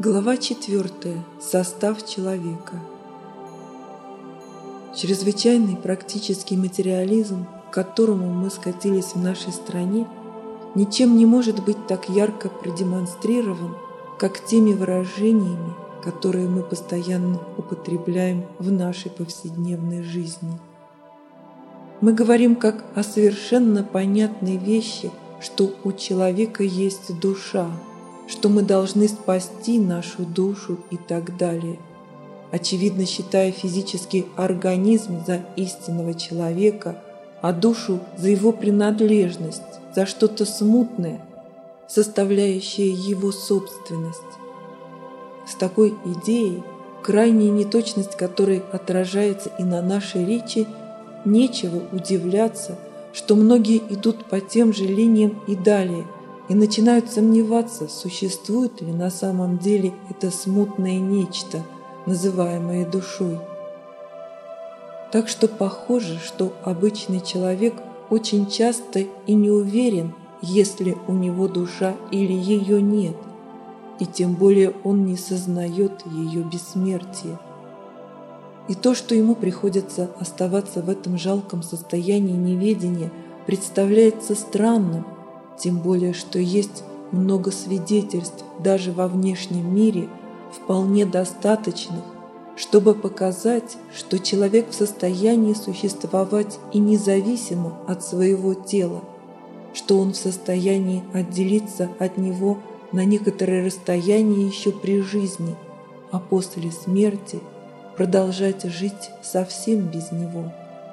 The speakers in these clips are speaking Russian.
Глава 4. Состав человека. Чрезвычайный практический материализм, к которому мы скатились в нашей стране, ничем не может быть так ярко продемонстрирован, как теми выражениями, которые мы постоянно употребляем в нашей повседневной жизни. Мы говорим как о совершенно понятной вещи, что у человека есть душа, что мы должны спасти нашу душу и так далее, очевидно считая физический организм за истинного человека, а душу за его принадлежность, за что-то смутное, составляющее его собственность. С такой идеей, крайняя неточность которой отражается и на нашей речи, нечего удивляться, что многие идут по тем же линиям и далее, и начинают сомневаться, существует ли на самом деле это смутное нечто, называемое душой. Так что похоже, что обычный человек очень часто и не уверен, есть ли у него душа или ее нет, и тем более он не сознает ее бессмертие. И то, что ему приходится оставаться в этом жалком состоянии неведения, представляется странным, тем более, что есть много свидетельств даже во внешнем мире, вполне достаточных, чтобы показать, что человек в состоянии существовать и независимо от своего тела, что он в состоянии отделиться от него на некоторое расстояние еще при жизни, а после смерти продолжать жить совсем без него.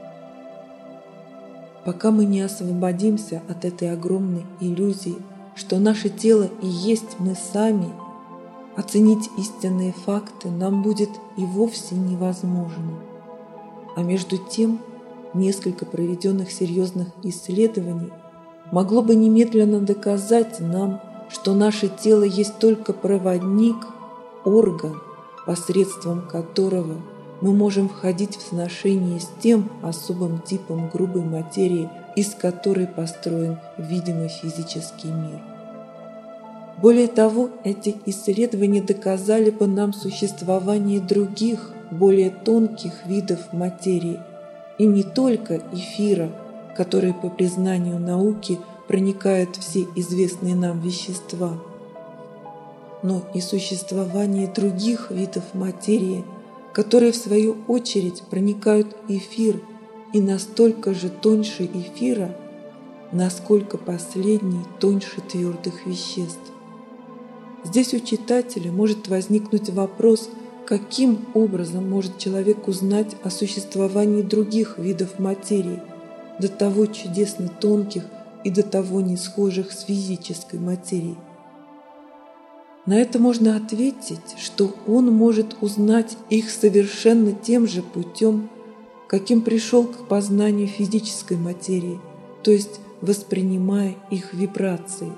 Пока мы не освободимся от этой огромной иллюзии, что наше тело и есть мы сами, оценить истинные факты нам будет и вовсе невозможно. А между тем, несколько проведенных серьезных исследований могло бы немедленно доказать нам, что наше тело есть только проводник, орган, посредством которого мы можем входить в сношение с тем особым типом грубой материи, из которой построен видимый физический мир. Более того, эти исследования доказали бы нам существование других, более тонких видов материи, и не только эфира, который, по признанию науки, проникает в все известные нам вещества, но и существование других видов материи, которые в свою очередь проникают в эфир и настолько же тоньше эфира, насколько последний тоньше твердых веществ. Здесь у читателя может возникнуть вопрос, каким образом может человек узнать о существовании других видов материи, до того чудесно тонких и до того не схожих с физической материей. На это можно ответить, что он может узнать их совершенно тем же путем, каким пришел к познанию физической материи, то есть воспринимая их вибрации.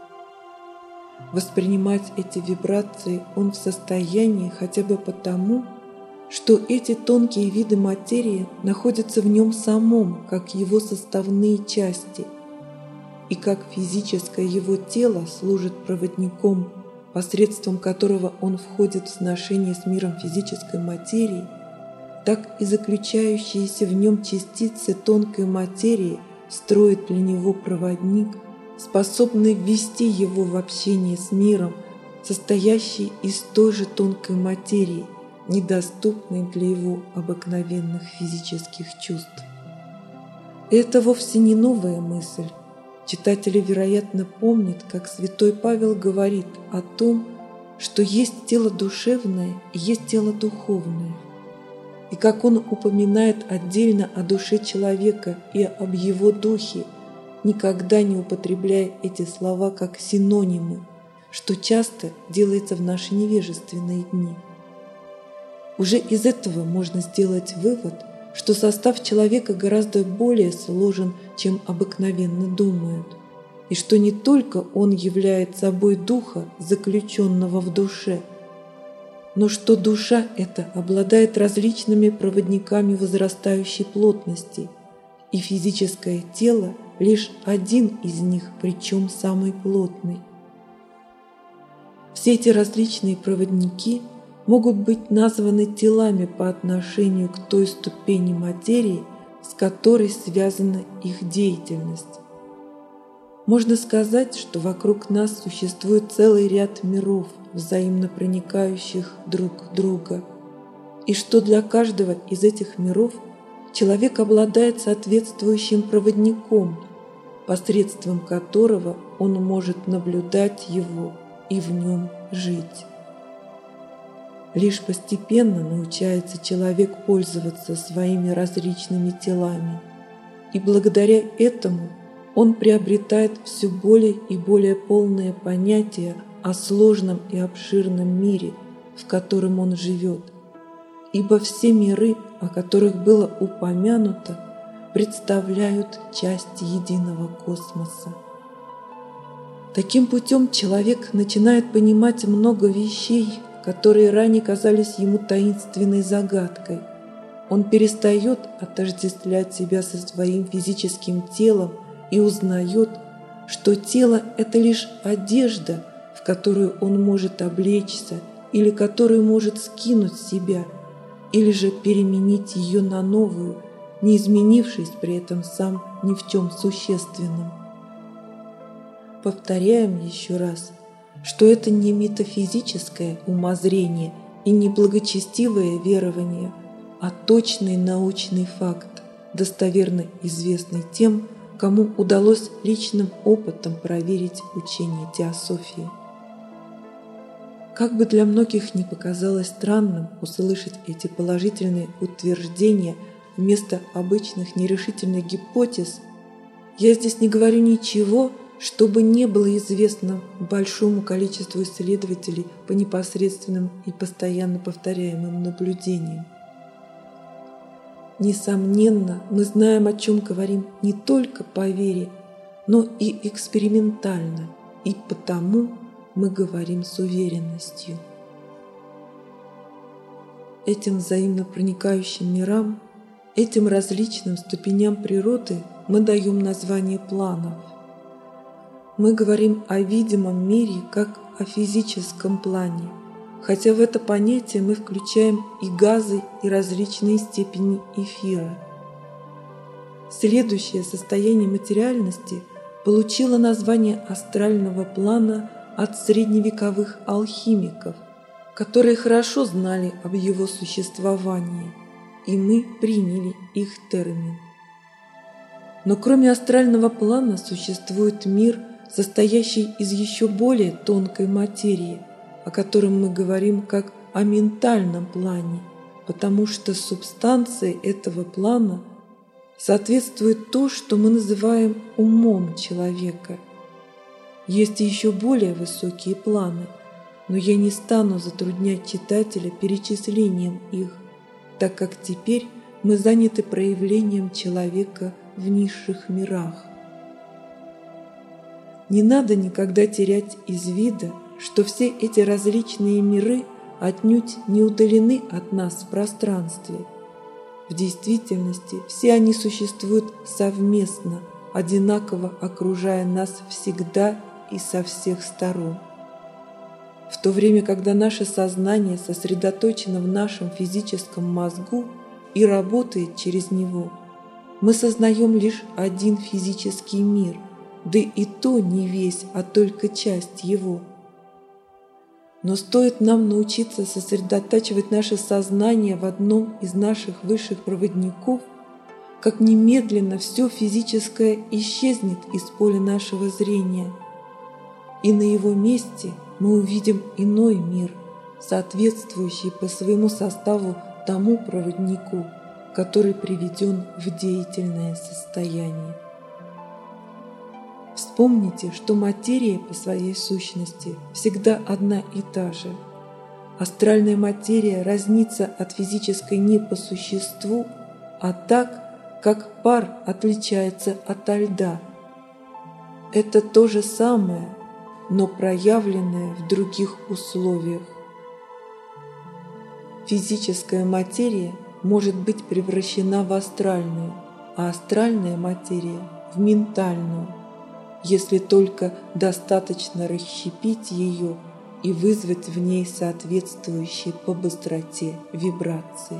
Воспринимать эти вибрации он в состоянии хотя бы потому, что эти тонкие виды материи находятся в нем самом, как его составные части, и как физическое его тело служит проводником, посредством которого он входит в сношение с миром физической материи, так и заключающиеся в нем частицы тонкой материи строят для него проводник, способный ввести его в общение с миром, состоящий из той же тонкой материи, недоступной для его обыкновенных физических чувств. Это вовсе не новая мысль. Читатели, вероятно, помнят, как святой Павел говорит о том, что есть тело душевное и есть тело духовное, и как он упоминает отдельно о душе человека и об его духе, никогда не употребляя эти слова как синонимы, что часто делается в наши невежественные дни. Уже из этого можно сделать вывод, что состав человека гораздо более сложен, чем обыкновенно думают, и что не только он являет собой духа, заключенного в душе, но что душа эта обладает различными проводниками возрастающей плотности, и физическое тело лишь один из них, причем самый плотный. Все эти различные проводники могут быть названы телами по отношению к той ступени материи, с которой связана их деятельность. Можно сказать, что вокруг нас существует целый ряд миров, взаимно проникающих друг в друга, и что для каждого из этих миров человек обладает соответствующим проводником, посредством которого он может наблюдать его и в нем жить. Лишь постепенно научается человек пользоваться своими различными телами, и благодаря этому он приобретает все более и более полное понятие о сложном и обширном мире, в котором он живет, ибо все миры, о которых было упомянуто, представляют часть единого космоса. Таким путем человек начинает понимать много вещей, которые ранее казались ему таинственной загадкой. Он перестает отождествлять себя со своим физическим телом и узнает, что тело – это лишь одежда, в которую он может облечься или которую может скинуть с себя, или же переменить ее на новую, не изменившись при этом сам ни в чем существенном. Повторяем еще раз, что это не метафизическое умозрение и не благочестивое верование, а точный научный факт, достоверно известный тем, кому удалось личным опытом проверить учение теософии. Как бы для многих ни показалось странным услышать эти положительные утверждения вместо обычных нерешительных гипотез, я здесь не говорю ничего, чтобы не было известно большому количеству исследователей по непосредственным и постоянно повторяемым наблюдениям. Несомненно, мы знаем, о чем говорим не только по вере, но и экспериментально, и потому мы говорим с уверенностью. Этим взаимно проникающим мирам, этим различным ступеням природы мы даем название планов. Мы говорим о видимом мире как о физическом плане, хотя в это понятие мы включаем и газы, и различные степени эфира. Следующее состояние материальности получило название астрального плана от средневековых алхимиков, которые хорошо знали об его существовании, и мы приняли их термин. Но кроме астрального плана существует мир, состоящий из еще более тонкой материи, о котором мы говорим как о ментальном плане, потому что субстанцией этого плана соответствует то, что мы называем умом человека. Есть и еще более высокие планы, но я не стану затруднять читателя перечислением их, так как теперь мы заняты проявлением человека в низших мирах. Не надо никогда терять из вида, что все эти различные миры отнюдь не удалены от нас в пространстве. В действительности все они существуют совместно, одинаково окружая нас всегда и со всех сторон. В то время, когда наше сознание сосредоточено в нашем физическом мозгу и работает через него, мы сознаем лишь один физический мир, да и то не весь, а только часть его. Но стоит нам научиться сосредотачивать наше сознание в одном из наших высших проводников, как немедленно все физическое исчезнет из поля нашего зрения, и на его месте мы увидим иной мир, соответствующий по своему составу тому проводнику, который приведен в деятельное состояние. Вспомните, что материя по своей сущности всегда одна и та же. Астральная материя разнится от физической не по существу, а так, как пар отличается ото льда. Это то же самое, но проявленное в других условиях. Физическая материя может быть превращена в астральную, а астральная материя – в ментальную, если только достаточно расщепить ее и вызвать в ней соответствующие по быстроте вибрации.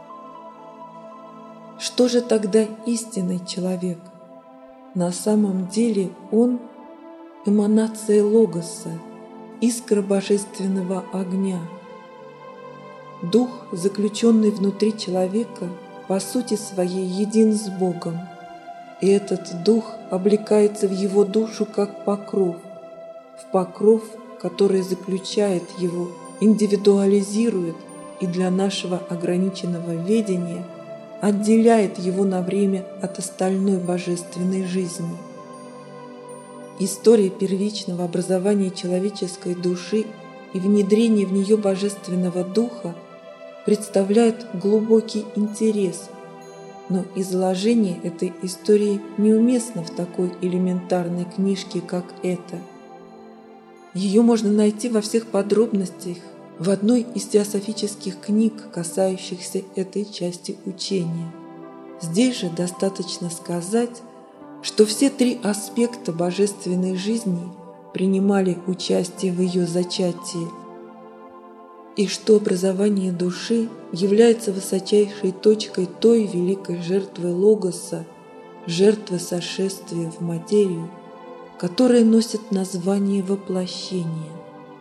Что же тогда истинный человек? На самом деле он – эманация Логоса, искра божественного огня. Дух, заключенный внутри человека, по сути своей един с Богом, и этот дух облекается в его душу как покров, в покров, который заключает его, индивидуализирует и для нашего ограниченного ведения отделяет его на время от остальной божественной жизни. История первичного образования человеческой души и внедрения в нее божественного духа представляет глубокий интерес, но изложение этой истории неуместно в такой элементарной книжке, как эта. Ее можно найти во всех подробностях в одной из теософических книг, касающихся этой части учения. Здесь же достаточно сказать, что все три аспекта божественной жизни принимали участие в ее зачатии, и что образование души является высочайшей точкой той великой жертвы Логоса, жертвы сошествия в материю, которая носит название воплощения.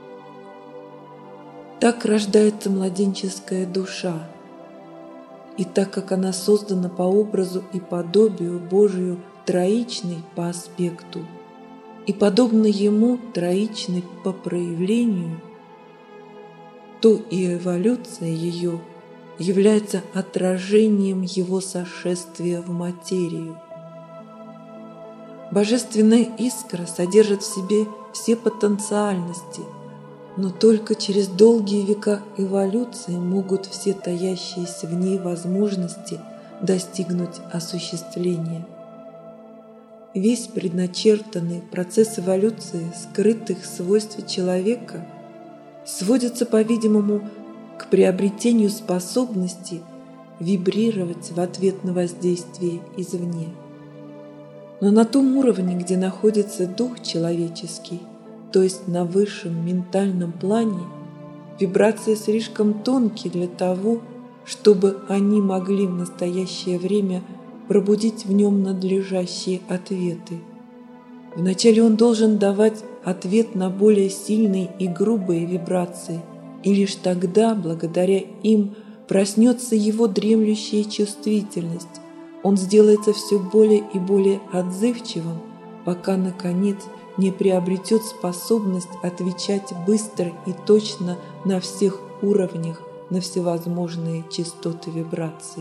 Так рождается младенческая душа, и так как она создана по образу и подобию Божию троичной по аспекту и подобно ему троичной по проявлению, то и эволюция ее является отражением его сошествия в материю. Божественная искра содержит в себе все потенциальности, но только через долгие века эволюции могут все таящиеся в ней возможности достигнуть осуществления. Весь предначертанный процесс эволюции скрытых свойств человека сводится, по-видимому, к приобретению способности вибрировать в ответ на воздействие извне. Но на том уровне, где находится дух человеческий, то есть на высшем ментальном плане, вибрации слишком тонкие для того, чтобы они могли в настоящее время пробудить в нем надлежащие ответы. Вначале он должен давать ответ на более сильные и грубые вибрации, и лишь тогда, благодаря им, проснется его дремлющая чувствительность. Он сделается все более и более отзывчивым, пока, наконец, не приобретет способность отвечать быстро и точно на всех уровнях на всевозможные частоты вибраций.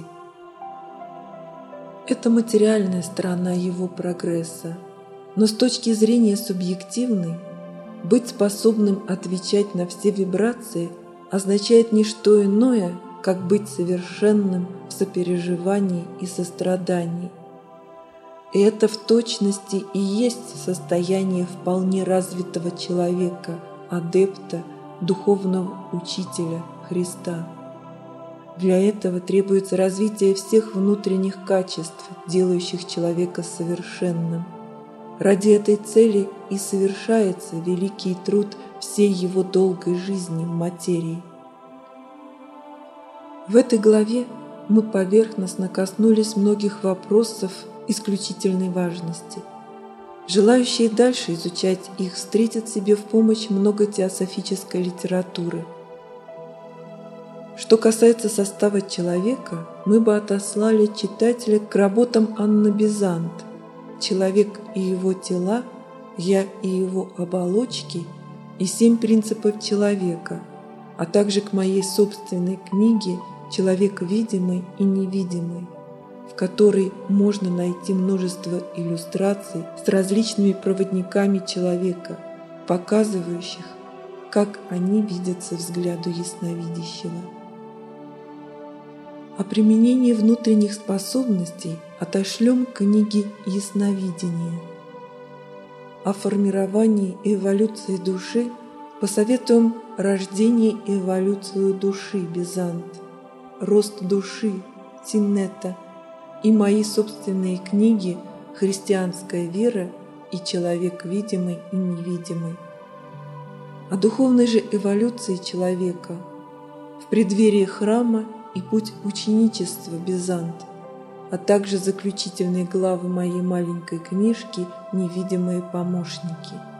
Это материальная сторона его прогресса, но с точки зрения субъективной, быть способным отвечать на все вибрации означает не что иное, как быть совершенным в сопереживании и сострадании. И это в точности и есть состояние вполне развитого человека, адепта, духовного учителя Христа. Для этого требуется развитие всех внутренних качеств, делающих человека совершенным. Ради этой цели и совершается великий труд всей его долгой жизни в материи. В этой главе мы поверхностно коснулись многих вопросов исключительной важности. Желающие дальше изучать их встретят себе в помощь много теософической литературы. Что касается состава человека, мы бы отослали читателя к работам Анны Безант «Человек и его тела», «Я и его оболочки» и «7 принципов человека», а также к моей собственной книге «Человек видимый и невидимый», в которой можно найти множество иллюстраций с различными проводниками человека, показывающих, как они видятся взгляду ясновидящего. О применении внутренних способностей отошлем книги «Ясновидение». О формировании и эволюции души посоветуем «Рождение и эволюцию души» Безант, «Рост души» Синнета и мои собственные книги «Христианская вера» и «Человек видимый и невидимый». о духовной же эволюции человека в преддверии храма и путь ученичества Бизант, а также заключительные главы моей маленькой книжки «Невидимые помощники».